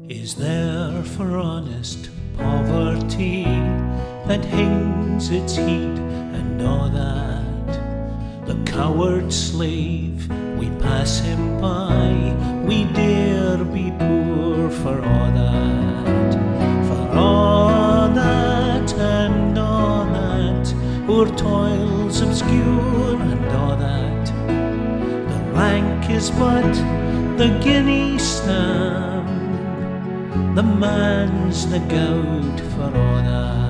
Is there for honest poverty that hangs its head and all that? The coward slave, we pass him by, we dare be poor for all that. For all that and all that, our toils obscure and all that. The rank is but the guinea stamp, the man's the goud for all that.